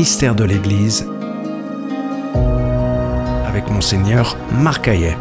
Mystères de l'Église avec Monseigneur Marc Hayet.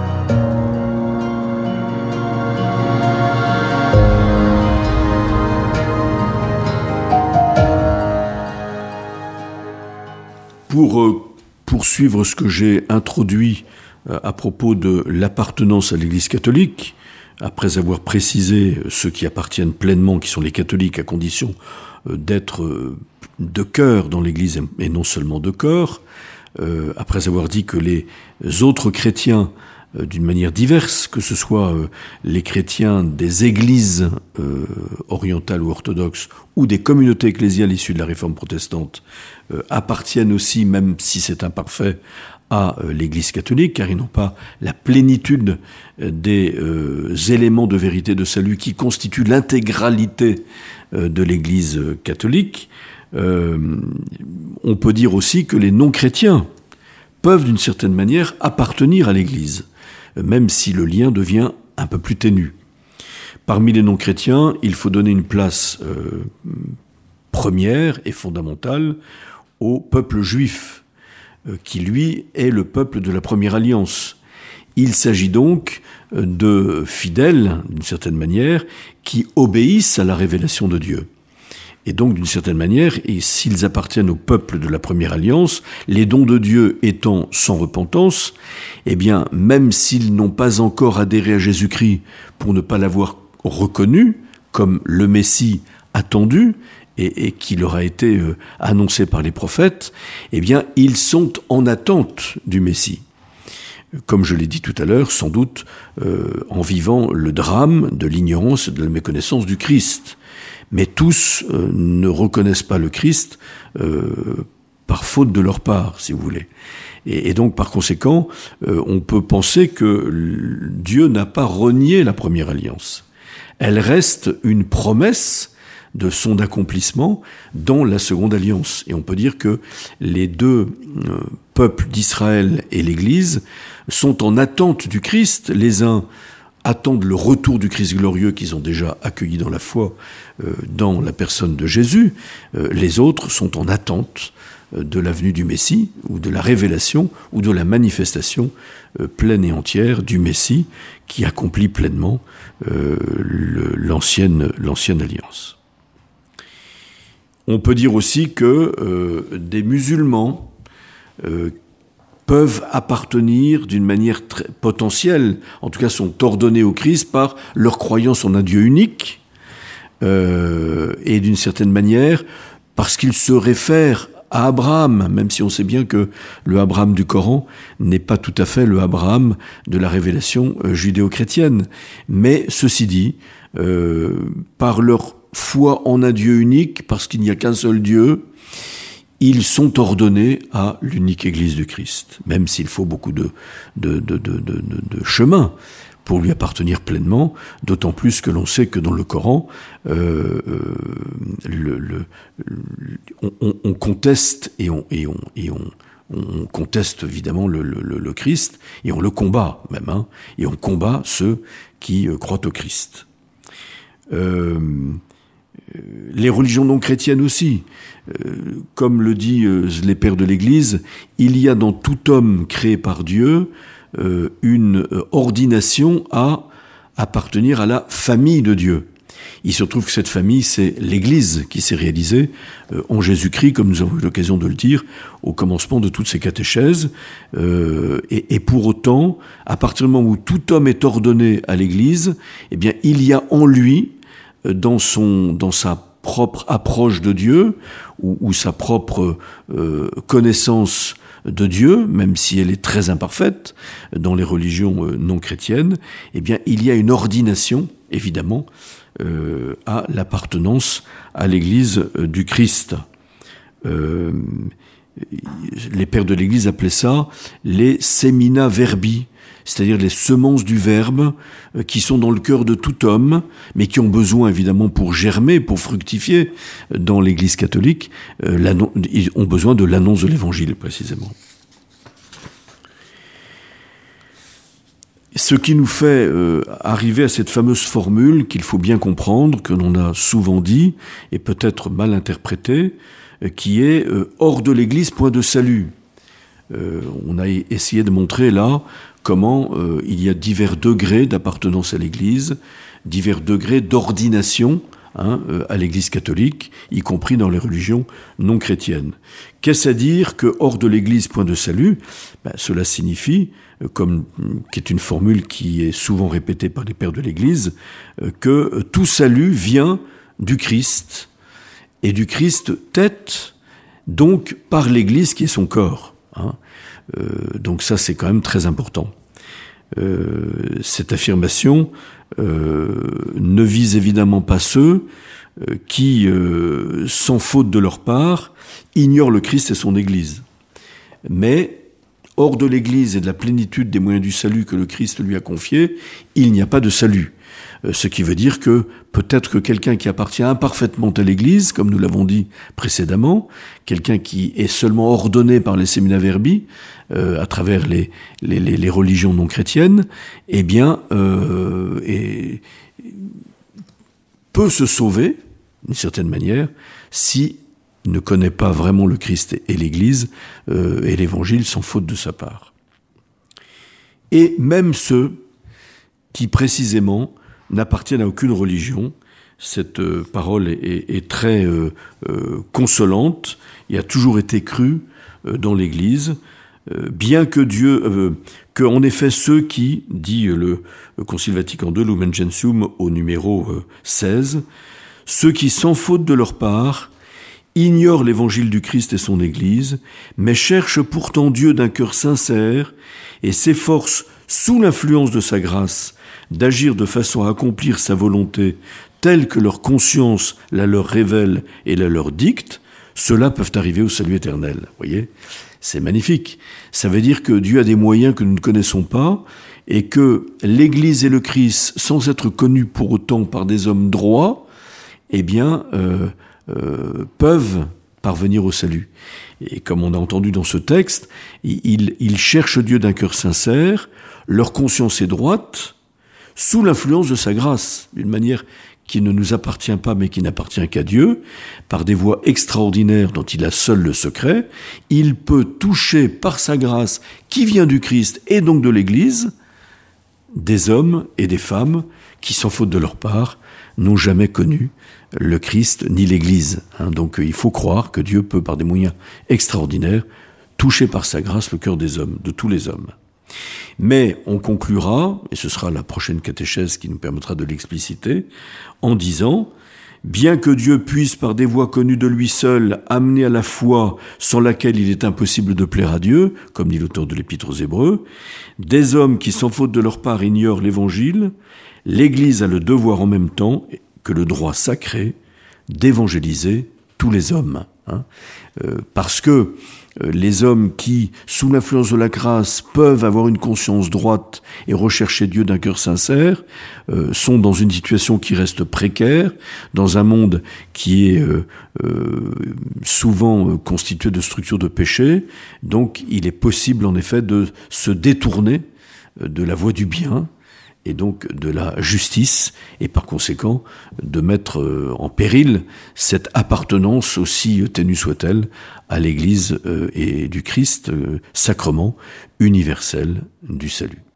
Pour poursuivre ce que j'ai introduit à propos de l'appartenance à l'Église catholique, après avoir précisé ceux qui appartiennent pleinement, qui sont les catholiques, à condition d'être de cœur dans l'Église et non seulement de corps, après avoir dit que les autres chrétiens, d'une manière diverse, que ce soit les chrétiens des églises orientales ou orthodoxes ou des communautés ecclésiales issues de la réforme protestante, appartiennent aussi, même si c'est imparfait, à l'Église catholique, car ils n'ont pas la plénitude des éléments de vérité de salut qui constituent l'intégralité de l'Église catholique. On peut dire aussi que les non-chrétiens peuvent d'une certaine manière appartenir à l'Église, même si le lien devient un peu plus ténu. Parmi les non-chrétiens, il faut donner une place première et fondamentale au peuple juif, qui lui est le peuple de la première alliance. Il s'agit donc de fidèles, d'une certaine manière, qui obéissent à la révélation de Dieu. Et donc, d'une certaine manière, et s'ils appartiennent au peuple de la première alliance, les dons de Dieu étant sans repentance, eh bien, même s'ils n'ont pas encore adhéré à Jésus-Christ pour ne pas l'avoir reconnu comme le Messie attendu, et qui leur a été annoncé par les prophètes, eh bien, ils sont en attente du Messie. Comme je l'ai dit tout à l'heure, sans doute en vivant le drame de l'ignorance et de la méconnaissance du Christ. Mais tous ne reconnaissent pas le Christ par faute de leur part, si vous voulez. Et donc, par conséquent, on peut penser que Dieu n'a pas renié la première alliance. Elle reste une promesse de son accomplissement dans la seconde alliance. Et on peut dire que les deux peuples d'Israël et l'Église sont en attente du Christ. Les uns attendent le retour du Christ glorieux qu'ils ont déjà accueilli dans la foi, dans la personne de Jésus. Les autres sont en attente de la venue du Messie, ou de la révélation, ou de la manifestation pleine et entière du Messie qui accomplit pleinement l'ancienne alliance. On peut dire aussi que des musulmans peuvent appartenir d'une manière très potentielle, en tout cas sont ordonnés au Christ par leur croyance en un Dieu unique, et d'une certaine manière, parce qu'ils se réfèrent à Abraham, même si on sait bien que le Abraham du Coran n'est pas tout à fait le Abraham de la révélation judéo-chrétienne. Mais ceci dit, par leur foi en un Dieu unique, parce qu'il n'y a qu'un seul Dieu, ils sont ordonnés à l'unique Église du Christ, même s'il faut beaucoup de chemin pour lui appartenir pleinement, d'autant plus que l'on sait que dans le Coran, on conteste et on conteste évidemment le Christ, et on le combat même, et on combat ceux qui croient au Christ. Les religions non chrétiennes aussi, comme le dit les pères de l'Église, il y a dans tout homme créé par Dieu une ordination à appartenir à la famille de Dieu. Il se trouve que cette famille, c'est l'Église qui s'est réalisée en Jésus-Christ, comme nous avons eu l'occasion de le dire, au commencement de toutes ces catéchèses. Et pour autant, à partir du moment où tout homme est ordonné à l'Église, eh bien, il y a en lui, dans sa propre approche de Dieu, ou sa propre connaissance de Dieu, même si elle est très imparfaite dans les religions non chrétiennes, eh bien, il y a une ordination, évidemment, à l'appartenance à l'Église du Christ. Les pères de l'Église appelaient ça les semina verbi, c'est-à-dire les semences du Verbe qui sont dans le cœur de tout homme, mais qui ont besoin évidemment pour germer, pour fructifier dans l'Église catholique, ils ont besoin de l'annonce de l'Évangile précisément. Ce qui nous fait arriver à cette fameuse formule qu'il faut bien comprendre, que l'on a souvent dit, et peut-être mal interprétée, qui est « hors de l'Église, point de salut ». On a essayé de montrer là comment il y a divers degrés d'appartenance à l'Église, divers degrés d'ordination à l'Église catholique, y compris dans les religions non chrétiennes. Qu'est-ce à dire que hors de l'Église, point de salut ? Cela signifie, qui est une formule qui est souvent répétée par les pères de l'Église, que tout salut vient du Christ, et du Christ tête, donc par l'Église qui est son corps. Donc ça, c'est quand même très important. Cette affirmation ne vise évidemment pas ceux qui, sans faute de leur part, ignorent le Christ et son Église. Mais, hors de l'Église et de la plénitude des moyens du salut que le Christ lui a confiés, il n'y a pas de salut. Ce qui veut dire que peut-être que quelqu'un qui appartient imparfaitement à l'Église, comme nous l'avons dit précédemment, quelqu'un qui est seulement ordonné par les Semina Verbi, à travers les religions non chrétiennes, eh bien, peut se sauver, d'une certaine manière, si il ne connaît pas vraiment le Christ et l'Église et l'Évangile sans faute de sa part. Et même ceux qui, précisément, n'appartiennent à aucune religion. Cette parole est très consolante et a toujours été crue dans l'Église, bien que Dieu, en effet ceux qui, dit le Concile Vatican II, Lumen Gentium au numéro 16, ceux qui sans faute de leur part ignorent l'évangile du Christ et son Église, mais cherchent pourtant Dieu d'un cœur sincère et s'efforcent sous l'influence de sa grâce d'agir de façon à accomplir sa volonté telle que leur conscience la leur révèle et la leur dicte, ceux-là peuvent arriver au salut éternel. Vous voyez ? C'est magnifique. Ça veut dire que Dieu a des moyens que nous ne connaissons pas et que l'Église et le Christ, sans être connus pour autant par des hommes droits, eh bien, peuvent parvenir au salut. Et comme on a entendu dans ce texte, ils cherchent Dieu d'un cœur sincère, leur conscience est droite, sous l'influence de sa grâce, d'une manière qui ne nous appartient pas mais qui n'appartient qu'à Dieu, par des voies extraordinaires dont il a seul le secret, il peut toucher par sa grâce qui vient du Christ et donc de l'Église, des hommes et des femmes qui, sans faute de leur part, n'ont jamais connu le Christ ni l'Église. Donc il faut croire que Dieu peut, par des moyens extraordinaires, toucher par sa grâce le cœur des hommes, de tous les hommes. Mais on conclura, et ce sera la prochaine catéchèse qui nous permettra de l'expliciter, en disant « Bien que Dieu puisse, par des voies connues de lui seul, amener à la foi sans laquelle il est impossible de plaire à Dieu, comme dit l'auteur de l'Épître aux Hébreux, des hommes qui, sans faute de leur part, ignorent l'Évangile, l'Église a le devoir en même temps que le droit sacré d'évangéliser tous les hommes. » Parce que les hommes qui, sous l'influence de la grâce, peuvent avoir une conscience droite et rechercher Dieu d'un cœur sincère, sont dans une situation qui reste précaire, dans un monde qui est souvent constitué de structures de péché. Donc il est possible en effet de se détourner de la voie du bien, et donc de la justice, et par conséquent de mettre en péril cette appartenance, aussi ténue soit-elle, à l'Église et du Christ, sacrement universel du salut.